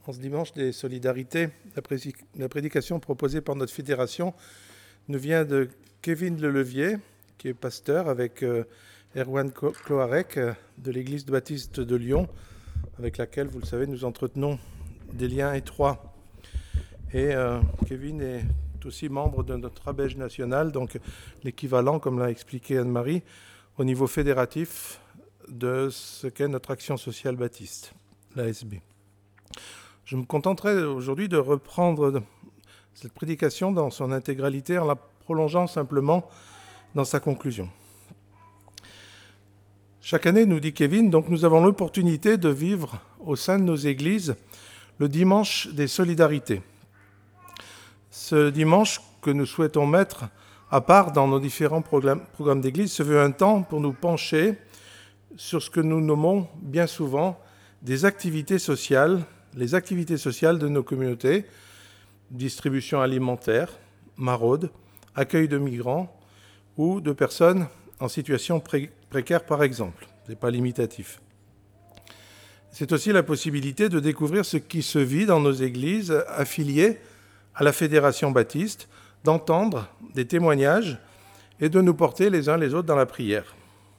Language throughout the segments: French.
En ce dimanche des solidarités, la prédication proposée par notre fédération nous vient de Kevin Lelevier, qui est pasteur, avec Erwan Cloarec de l'église baptiste de Lyon, avec laquelle, vous le savez, nous entretenons des liens étroits. Et Kevin est aussi membre de notre abège national, donc l'équivalent, comme l'a expliqué Anne-Marie, au niveau fédératif de ce qu'est notre action sociale baptiste, l'ASB. Je me contenterai aujourd'hui de reprendre cette prédication dans son intégralité en la prolongeant simplement dans sa conclusion. Chaque année, nous dit Kevin, donc nous avons l'opportunité de vivre au sein de nos églises le dimanche des solidarités. Ce dimanche que nous souhaitons mettre à part dans nos différents programmes d'église se veut un temps pour nous pencher sur ce que nous nommons bien souvent des activités sociales, les activités sociales de nos communautés, distribution alimentaire, maraude, accueil de migrants ou de personnes en situation précaire par exemple. Ce n'est pas limitatif. C'est aussi la possibilité de découvrir ce qui se vit dans nos églises affiliées à la Fédération baptiste, d'entendre des témoignages et de nous porter les uns les autres dans la prière.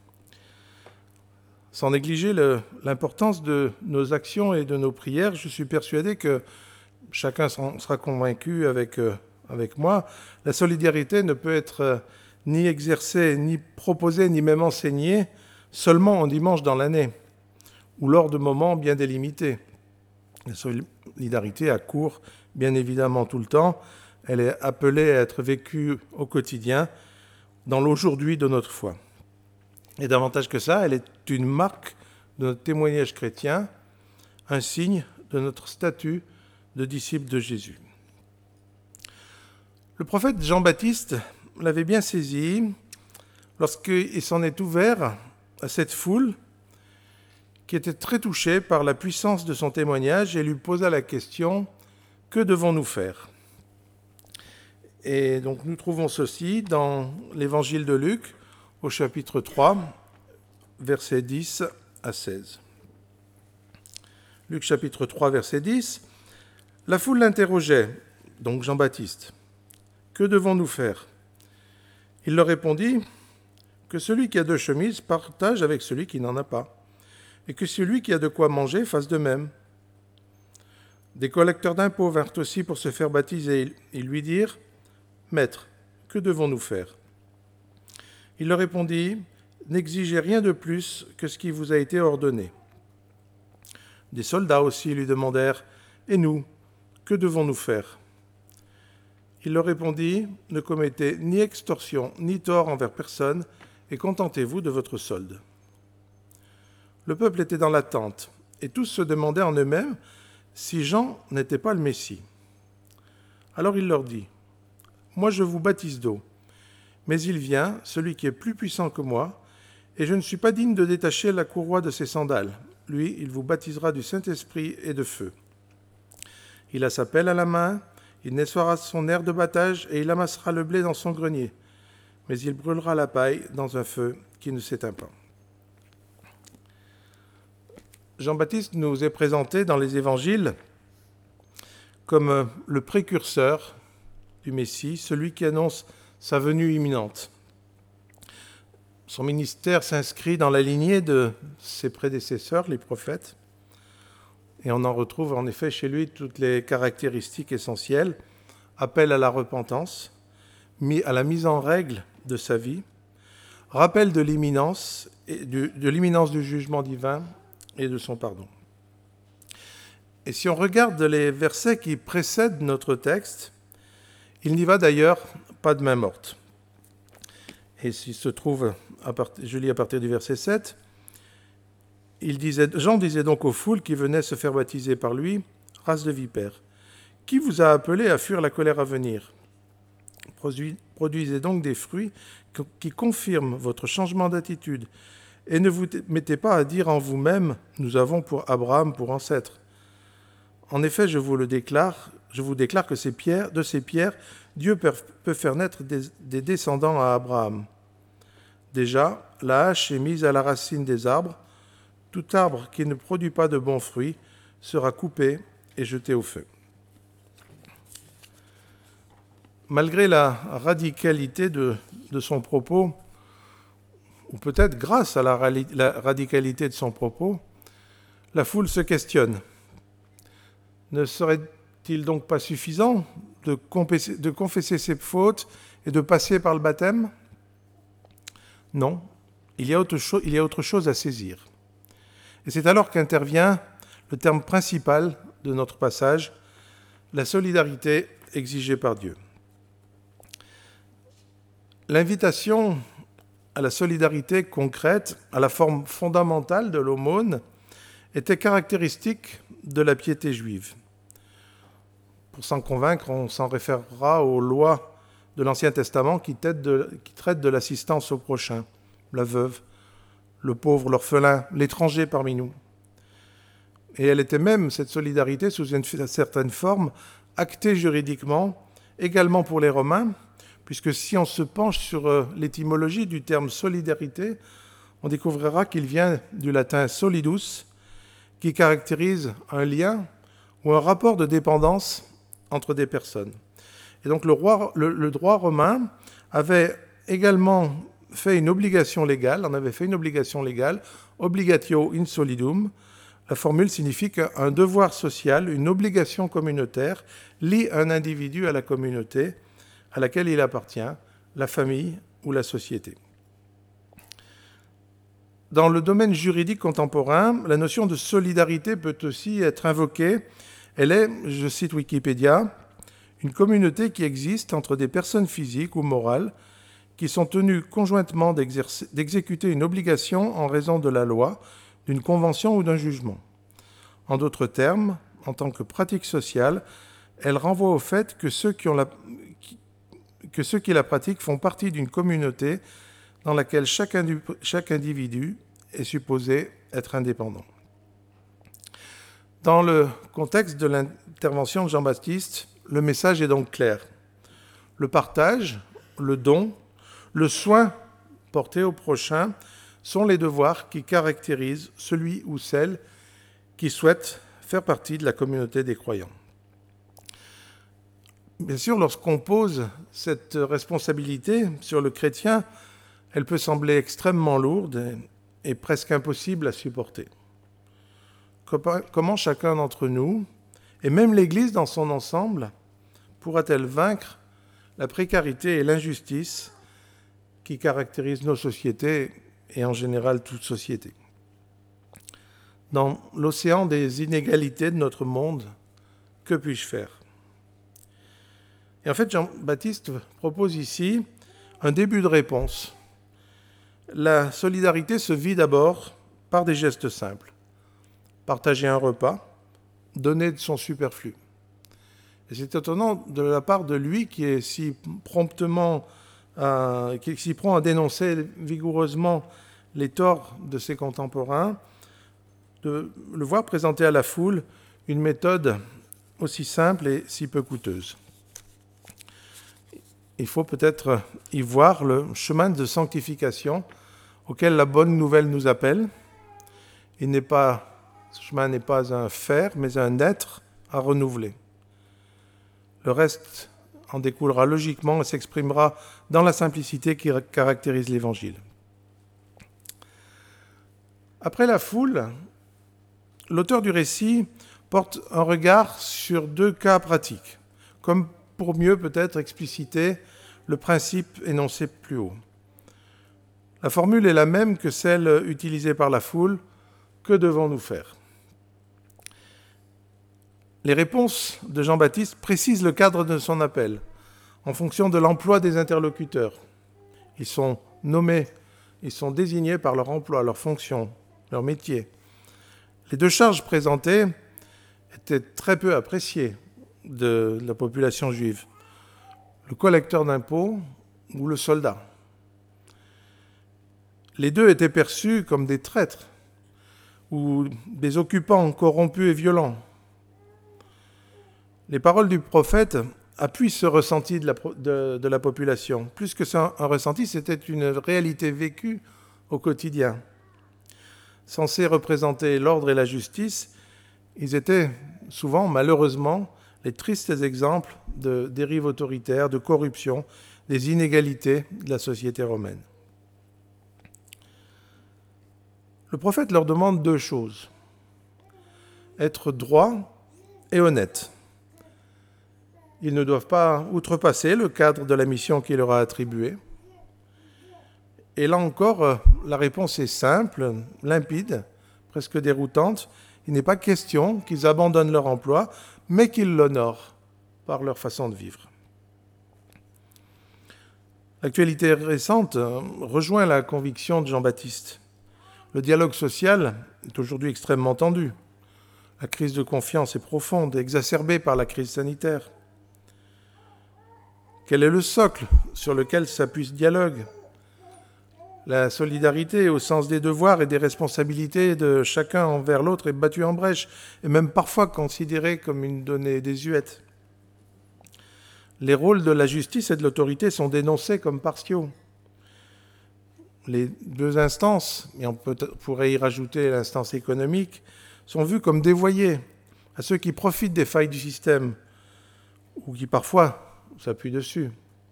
Sans négliger l'importance de nos actions et de nos prières, je suis persuadé que chacun sera convaincu avec moi, la solidarité ne peut être ni exercée, ni proposée, ni même enseignée seulement un dimanche dans l'année ou lors de moments bien délimités. La solidarité a cours, bien évidemment, tout le temps. Elle est appelée à être vécue au quotidien, dans l'aujourd'hui de notre foi. Et davantage que ça, elle est une marque de notre témoignage chrétien, un signe de notre statut de disciple de Jésus. Le prophète Jean-Baptiste l'avait bien saisi lorsqu'il s'en est ouvert à cette foule qui était très touchée par la puissance de son témoignage et lui posa la question « Que devons-nous faire ?» Et donc nous trouvons ceci dans l'évangile de Luc, au chapitre 3, versets 10 à 16. Luc chapitre 3, verset 10. La foule l'interrogeait, donc Jean-Baptiste. « Que devons-nous faire ?» Il leur répondit que celui qui a 2 chemises partage avec celui qui n'en a pas, et que celui qui a de quoi manger fasse de même. Des collecteurs d'impôts vinrent aussi pour se faire baptiser. Ils lui dirent « Maître, que devons-nous faire ?» Il leur répondit « N'exigez rien de plus que ce qui vous a été ordonné. » Des soldats aussi lui demandèrent « Et nous, que devons-nous faire ?» Il leur répondit « Ne commettez ni extorsion ni tort envers personne et contentez-vous de votre solde. » Le peuple était dans l'attente et tous se demandaient en eux-mêmes si Jean n'était pas le Messie. Alors il leur dit « Moi je vous baptise d'eau, mais il vient, celui qui est plus puissant que moi, et je ne suis pas digne de détacher la courroie de ses sandales. Lui, il vous baptisera du Saint-Esprit et de feu. Il a sa pelle à la main, il nettoiera son aire de battage et il amassera le blé dans son grenier, mais il brûlera la paille dans un feu qui ne s'éteint pas. » Jean-Baptiste nous est présenté dans les évangiles comme le précurseur du Messie, celui qui annonce sa venue imminente. Son ministère s'inscrit dans la lignée de ses prédécesseurs, les prophètes, et on en retrouve en effet chez lui toutes les caractéristiques essentielles, appel à la repentance, à la mise en règle de sa vie, rappel de l'imminence du jugement divin et de son pardon. Et si on regarde les versets qui précèdent notre texte, il n'y va d'ailleurs pas de main morte. Et s'il se trouve, je lis à partir du verset 7, Jean disait donc aux foules qui venaient se faire baptiser par lui, « Race de vipères, qui vous a appelé à fuir la colère à venir ? Produisez donc des fruits qui confirment votre changement d'attitude, et ne vous mettez pas à dire en vous-même, nous avons pour Abraham pour ancêtre. En effet, je vous déclare que de ces pierres, Dieu peut faire naître des descendants à Abraham. Déjà, la hache est mise à la racine des arbres. Tout arbre qui ne produit pas de bons fruits sera coupé et jeté au feu. Malgré la radicalité de son propos, ou peut-être grâce à la radicalité de son propos, la foule se questionne. Ne serait-il donc pas suffisant de confesser ses fautes et de passer par le baptême ? Non, il y a autre chose à saisir. Et c'est alors qu'intervient le terme principal de notre passage, la solidarité exigée par Dieu. L'invitation à la solidarité concrète, à la forme fondamentale de l'aumône, était caractéristique de la piété juive. Pour s'en convaincre, on s'en référera aux lois de l'Ancien Testament qui traitent de l'assistance au prochain, la veuve, le pauvre, l'orphelin, l'étranger parmi nous. Et elle était même, cette solidarité, sous une certaine forme, actée juridiquement, également pour les Romains, puisque si on se penche sur l'étymologie du terme solidarité, on découvrira qu'il vient du latin solidus, qui caractérise un lien ou un rapport de dépendance entre des personnes. Et donc le droit romain avait également fait une obligation légale, obligatio in solidum. La formule signifie qu'un devoir social, une obligation communautaire, lie un individu à la communauté à laquelle il appartient, la famille ou la société. Dans le domaine juridique contemporain, la notion de solidarité peut aussi être invoquée. Elle est, je cite Wikipédia, une communauté qui existe entre des personnes physiques ou morales qui sont tenues conjointement d'exécuter une obligation en raison de la loi, d'une convention ou d'un jugement. En d'autres termes, en tant que pratique sociale, elle renvoie au fait que ceux qui la pratiquent font partie d'une communauté dans laquelle chaque individu est supposé être indépendant. Dans le contexte de l'intervention de Jean-Baptiste, le message est donc clair. Le partage, le don, le soin porté au prochain sont les devoirs qui caractérisent celui ou celle qui souhaite faire partie de la communauté des croyants. Bien sûr, lorsqu'on pose cette responsabilité sur le chrétien, elle peut sembler extrêmement lourde et presque impossible à supporter. Comment chacun d'entre nous, et même l'Église dans son ensemble, pourra-t-elle vaincre la précarité et l'injustice qui caractérisent nos sociétés et en général toute société ? Dans l'océan des inégalités de notre monde, que puis-je faire ? Et en fait, Jean-Baptiste propose ici un début de réponse. La solidarité se vit d'abord par des gestes simples. Partager un repas, donner de son superflu. Et c'est étonnant de la part de lui qui est si prompt à dénoncer vigoureusement les torts de ses contemporains, de le voir présenter à la foule une méthode aussi simple et si peu coûteuse. Il faut peut-être y voir le chemin de sanctification auquel la bonne nouvelle nous appelle. Ce chemin n'est pas un faire, mais un être à renouveler. Le reste en découlera logiquement et s'exprimera dans la simplicité qui caractérise l'Évangile. Après la foule, l'auteur du récit porte un regard sur deux cas pratiques, comme pour mieux peut-être expliciter le principe énoncé plus haut. La formule est la même que celle utilisée par la foule. Que devons-nous faire ? Les réponses de Jean-Baptiste précisent le cadre de son appel, en fonction de l'emploi des interlocuteurs. Ils sont nommés, ils sont désignés par leur emploi, leur fonction, leur métier. Les deux charges présentées étaient très peu appréciées de la population juive. Le collecteur d'impôts ou le soldat. Les deux étaient perçus comme des traîtres ou des occupants corrompus et violents. Les paroles du prophète appuient ce ressenti de la population. Plus que un ressenti, c'était une réalité vécue au quotidien. Censés représenter l'ordre et la justice, ils étaient souvent, malheureusement, les tristes exemples de dérives autoritaires, de corruption, des inégalités de la société romaine. Le prophète leur demande 2 choses. Être droit et honnête. Ils ne doivent pas outrepasser le cadre de la mission qui leur a attribuée. Et là encore, la réponse est simple, limpide, presque déroutante. Il n'est pas question qu'ils abandonnent leur emploi, mais qu'ils l'honorent par leur façon de vivre. L'actualité récente rejoint la conviction de Jean-Baptiste. Le dialogue social est aujourd'hui extrêmement tendu. La crise de confiance est profonde, exacerbée par la crise sanitaire. Quel est le socle sur lequel s'appuie ce dialogue ? La solidarité au sens des devoirs et des responsabilités de chacun envers l'autre est battue en brèche, et même parfois considérée comme une donnée désuète. Les rôles de la justice et de l'autorité sont dénoncés comme partiaux. Les 2 instances, et on pourrait y rajouter l'instance économique, sont vues comme dévoyées à ceux qui profitent des failles du système ou qui parfois s'appuient dessus.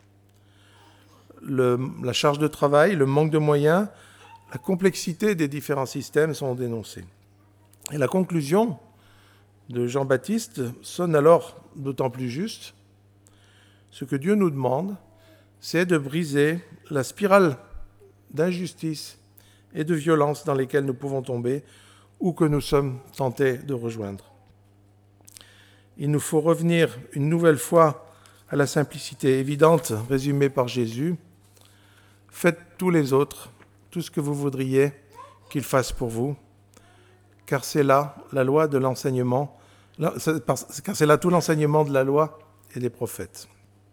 La charge de travail, le manque de moyens, la complexité des différents systèmes sont dénoncés. Et la conclusion de Jean-Baptiste sonne alors d'autant plus juste. Ce que Dieu nous demande, c'est de briser la spirale d'injustice et de violence dans lesquelles nous pouvons tomber ou que nous sommes tentés de rejoindre. Il nous faut revenir une nouvelle fois à la simplicité évidente résumée par Jésus. Faites tous les autres tout ce que vous voudriez qu'ils fassent pour vous, car c'est là la loi de l'enseignement, car c'est là tout l'enseignement de la loi et des prophètes.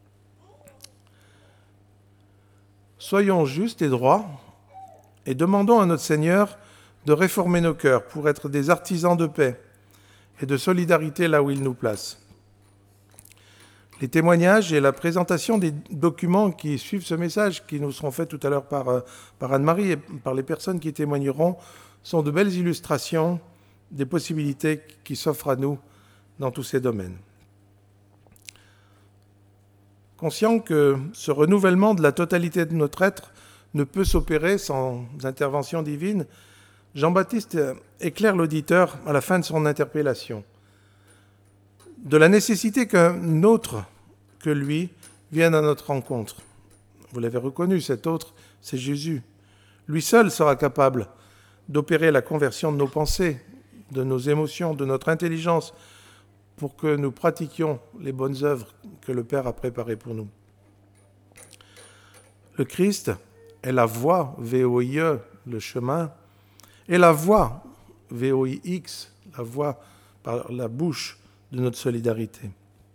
Soyons justes et droits et demandons à notre Seigneur de réformer nos cœurs pour être des artisans de paix et de solidarité là où il nous place. Les témoignages et la présentation des documents qui suivent ce message, qui nous seront faits tout à l'heure par Anne-Marie et par les personnes qui témoigneront, sont de belles illustrations des possibilités qui s'offrent à nous dans tous ces domaines. Conscient que ce renouvellement de la totalité de notre être ne peut s'opérer sans intervention divine, Jean-Baptiste éclaire l'auditeur à la fin de son interpellation de la nécessité qu'un autre que lui vienne à notre rencontre. Vous l'avez reconnu, cet autre, c'est Jésus. Lui seul sera capable d'opérer la conversion de nos pensées, de nos émotions, de notre intelligence, pour que nous pratiquions les bonnes œuvres que le Père a préparées pour nous. Le Christ est la voie, V-O-I-E, le chemin, et la voie, V-O-I-X, la voie par la bouche de notre solidarité.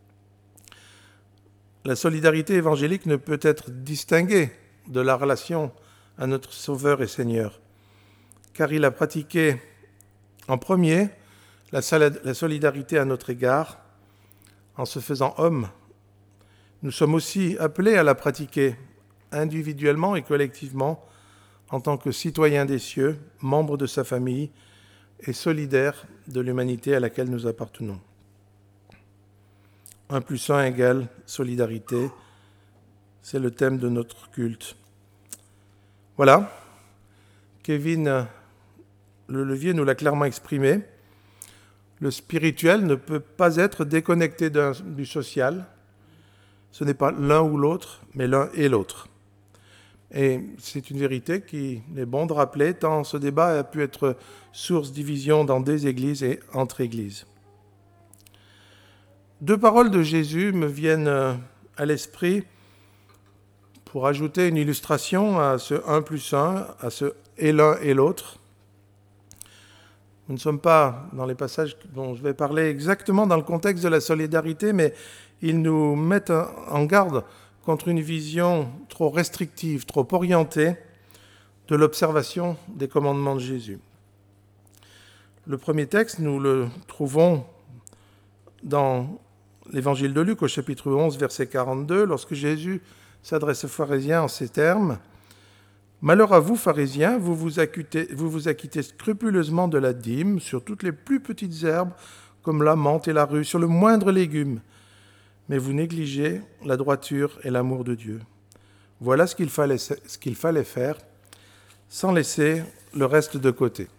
La solidarité évangélique ne peut être distinguée de la relation à notre Sauveur et Seigneur, car il a pratiqué en premier la solidarité à notre égard en se faisant homme. Nous sommes aussi appelés à la pratiquer individuellement et collectivement en tant que citoyens des cieux, membres de sa famille et solidaires de l'humanité à laquelle nous appartenons. 1 + 1 égale solidarité, c'est le thème de notre culte. Voilà, Kevin Lelevier nous l'a clairement exprimé. Le spirituel ne peut pas être déconnecté du social. Ce n'est pas l'un ou l'autre, mais l'un et l'autre. Et c'est une vérité qu'il est bon de rappeler, tant ce débat a pu être source de division dans des églises et entre églises. 2 paroles de Jésus me viennent à l'esprit pour ajouter une illustration à ce 1 + 1, à ce et l'un et l'autre. Nous ne sommes pas dans les passages dont je vais parler exactement dans le contexte de la solidarité, mais ils nous mettent en garde contre une vision trop restrictive, trop orientée de l'observation des commandements de Jésus. Le premier texte, nous le trouvons dans l'Évangile de Luc, au chapitre 11, verset 42, lorsque Jésus s'adresse aux pharisiens en ces termes : « Malheur à vous, pharisiens, vous vous acquittez scrupuleusement de la dîme sur toutes les plus petites herbes comme la menthe et la rue, sur le moindre légume. Mais vous négligez la droiture et l'amour de Dieu. Voilà ce qu'il fallait faire, sans laisser le reste de côté.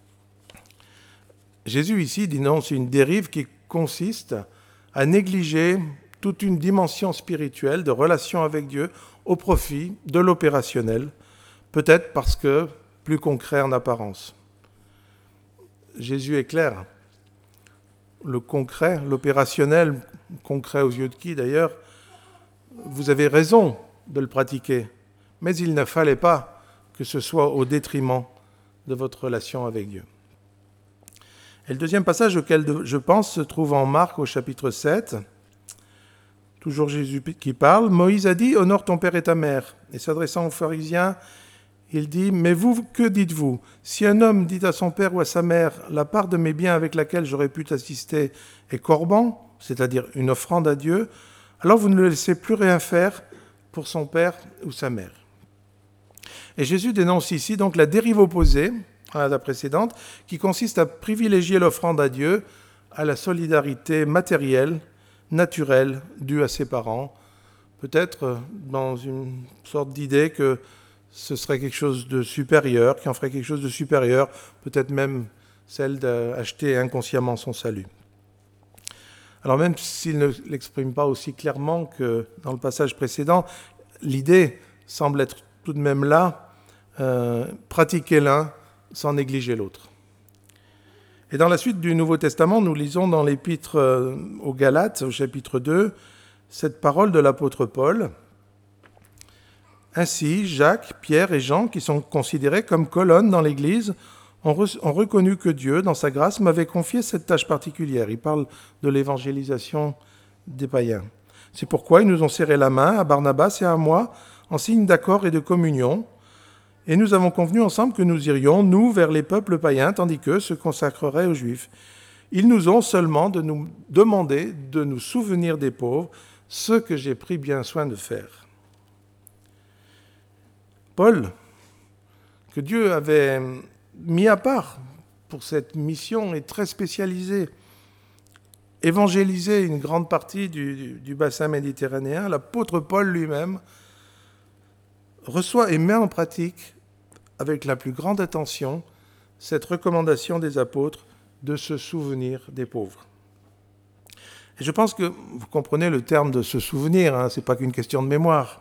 Jésus ici dénonce une dérive qui consiste à négliger toute une dimension spirituelle de relation avec Dieu au profit de l'opérationnel, peut-être parce que plus concret en apparence. Jésus est clair. Le concret, l'opérationnel, concret aux yeux de qui d'ailleurs, vous avez raison de le pratiquer, mais il ne fallait pas que ce soit au détriment de votre relation avec Dieu. Et le deuxième passage auquel je pense se trouve en Marc au chapitre 7, toujours Jésus qui parle. Moïse a dit « Honore ton père et ta mère ». Et s'adressant aux pharisiens, il dit « Mais vous, que dites-vous ? Si un homme dit à son père ou à sa mère « La part de mes biens avec laquelle j'aurais pu t'assister est corban », c'est-à-dire une offrande à Dieu, alors vous ne le laissez plus rien faire pour son père ou sa mère. Et Jésus dénonce ici donc la dérive opposée à la précédente, qui consiste à privilégier l'offrande à Dieu à la solidarité matérielle, naturelle, due à ses parents, peut-être dans une sorte d'idée que ce serait quelque chose de supérieur, qui en ferait quelque chose de supérieur, peut-être même celle d'acheter inconsciemment son salut. Alors même s'il ne l'exprime pas aussi clairement que dans le passage précédent, l'idée semble être tout de même là, pratiquer l'un sans négliger l'autre. Et dans la suite du Nouveau Testament, nous lisons dans l'épître aux Galates, au chapitre 2, cette parole de l'apôtre Paul. Ainsi, Jacques, Pierre et Jean, qui sont considérés comme colonnes dans l'Église, ont reconnu que Dieu, dans sa grâce, m'avait confié cette tâche particulière. Il parle de l'évangélisation des païens. C'est pourquoi ils nous ont serré la main, à Barnabas et à moi, en signe d'accord et de communion, et nous avons convenu ensemble que nous irions, nous, vers les peuples païens, tandis qu'eux se consacreraient aux Juifs. Ils nous ont seulement de nous demander de nous souvenir des pauvres, ce que j'ai pris bien soin de faire. Paul, que Dieu avait mis à part pour cette mission, est très spécialisé. Évangéliser une grande partie du bassin méditerranéen, l'apôtre Paul lui-même reçoit et met en pratique avec la plus grande attention cette recommandation des apôtres de se souvenir des pauvres. Et je pense que vous comprenez le terme de se souvenir, ce n'est pas qu'une question de mémoire.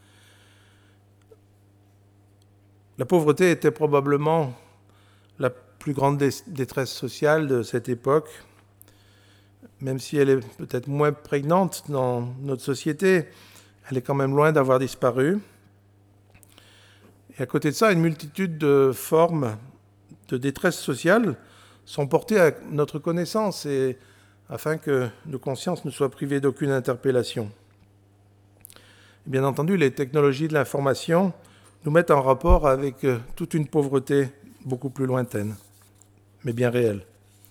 La pauvreté était probablement la plus grande détresse sociale de cette époque, même si elle est peut-être moins prégnante dans notre société, elle est quand même loin d'avoir disparu. Et à côté de ça, une multitude de formes de détresse sociale sont portées à notre connaissance et afin que nos consciences ne soient privées d'aucune interpellation. Et bien entendu, les technologies de l'information nous mettent en rapport avec toute une pauvreté beaucoup plus lointaine, mais bien réelle.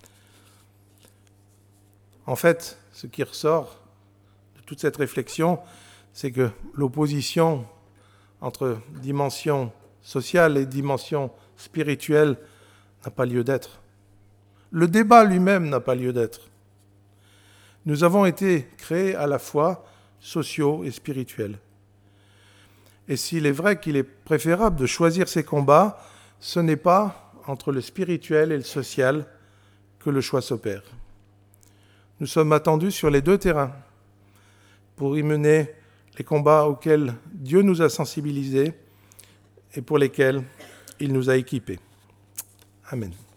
En fait, ce qui ressort de toute cette réflexion, c'est que l'opposition entre dimension sociale et dimension spirituelle n'a pas lieu d'être. Le débat lui-même n'a pas lieu d'être. Nous avons été créés à la fois sociaux et spirituels. Et s'il est vrai qu'il est préférable de choisir ses combats, ce n'est pas entre le spirituel et le social que le choix s'opère. Nous sommes attendus sur les deux terrains pour y mener les combats auxquels Dieu nous a sensibilisés et pour lesquels il nous a équipés. Amen.